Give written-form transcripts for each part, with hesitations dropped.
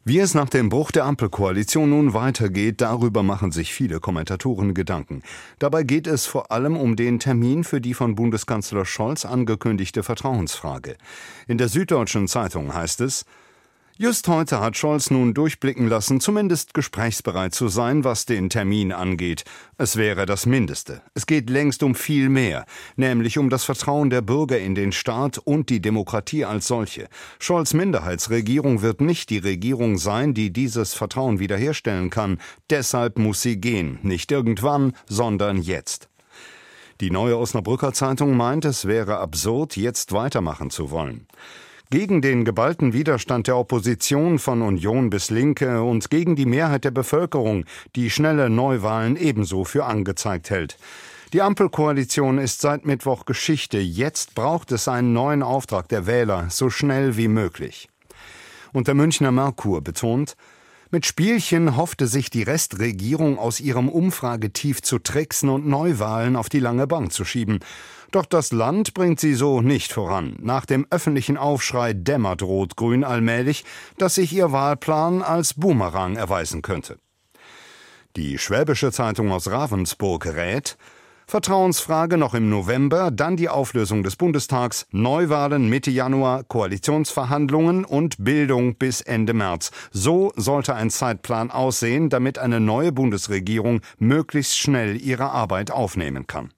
Wie es nach dem Bruch der Ampelkoalition nun weitergeht, darüber machen sich viele Kommentatoren Gedanken. Dabei geht es vor allem um den Termin für die von Bundeskanzler Scholz angekündigte Vertrauensfrage. In der Süddeutschen Zeitung heißt es: Just heute hat Scholz nun durchblicken lassen, zumindest gesprächsbereit zu sein, was den Termin angeht. Es wäre das Mindeste. Es geht längst um viel mehr, nämlich um das Vertrauen der Bürger in den Staat und die Demokratie als solche. Scholz' Minderheitsregierung wird nicht die Regierung sein, die dieses Vertrauen wiederherstellen kann. Deshalb muss sie gehen, nicht irgendwann, sondern jetzt. Die Neue Osnabrücker Zeitung meint, es wäre absurd, jetzt weitermachen zu wollen. Gegen den geballten Widerstand der Opposition von Union bis Linke und gegen die Mehrheit der Bevölkerung, die schnelle Neuwahlen ebenso für angezeigt hält. Die Ampelkoalition ist seit Mittwoch Geschichte. Jetzt braucht es einen neuen Auftrag der Wähler, so schnell wie möglich. Und der Münchner Merkur betont: Mit Spielchen hoffte sich die Restregierung aus ihrem Umfragetief zu tricksen und Neuwahlen auf die lange Bank zu schieben. Doch das Land bringt sie so nicht voran. Nach dem öffentlichen Aufschrei dämmert Rot-Grün allmählich, dass sich ihr Wahlplan als Boomerang erweisen könnte. Die Schwäbische Zeitung aus Ravensburg rät: Vertrauensfrage noch im November, dann die Auflösung des Bundestags, Neuwahlen Mitte Januar, Koalitionsverhandlungen und Bildung bis Ende März. So sollte ein Zeitplan aussehen, damit eine neue Bundesregierung möglichst schnell ihre Arbeit aufnehmen kann.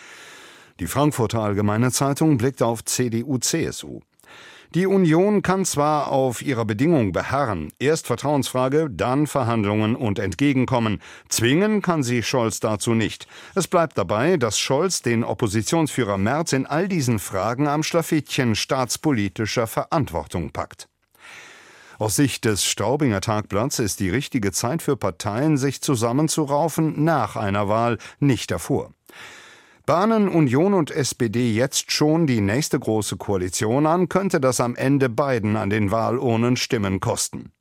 Die Frankfurter Allgemeine Zeitung blickt auf CDU/CSU. Die Union kann zwar auf ihrer Bedingung beharren, erst Vertrauensfrage, dann Verhandlungen und Entgegenkommen. Zwingen kann sie Scholz dazu nicht. Es bleibt dabei, dass Scholz den Oppositionsführer Merz in all diesen Fragen am Schlafittchen staatspolitischer Verantwortung packt. Aus Sicht des Staubinger Tagblatts ist die richtige Zeit für Parteien, sich zusammenzuraufen, nach einer Wahl, nicht davor. Bahnen Union und SPD jetzt schon die nächste große Koalition an, könnte das am Ende beiden an den Wahlurnen Stimmen kosten.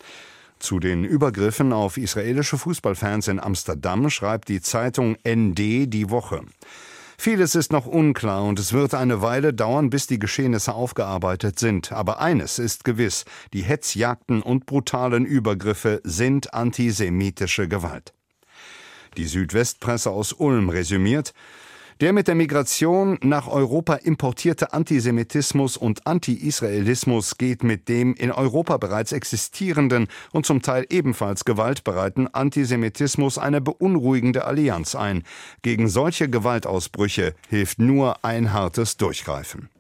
Zu den Übergriffen auf israelische Fußballfans in Amsterdam schreibt die Zeitung ND die Woche. Vieles ist noch unklar und es wird eine Weile dauern, bis die Geschehnisse aufgearbeitet sind. Aber eines ist gewiss: Die Hetzjagden und brutalen Übergriffe sind antisemitische Gewalt. Die Südwestpresse aus Ulm resümiert: Der mit der Migration nach Europa importierte Antisemitismus und Anti-Israelismus geht mit dem in Europa bereits existierenden und zum Teil ebenfalls gewaltbereiten Antisemitismus eine beunruhigende Allianz ein. Gegen solche Gewaltausbrüche hilft nur ein hartes Durchgreifen.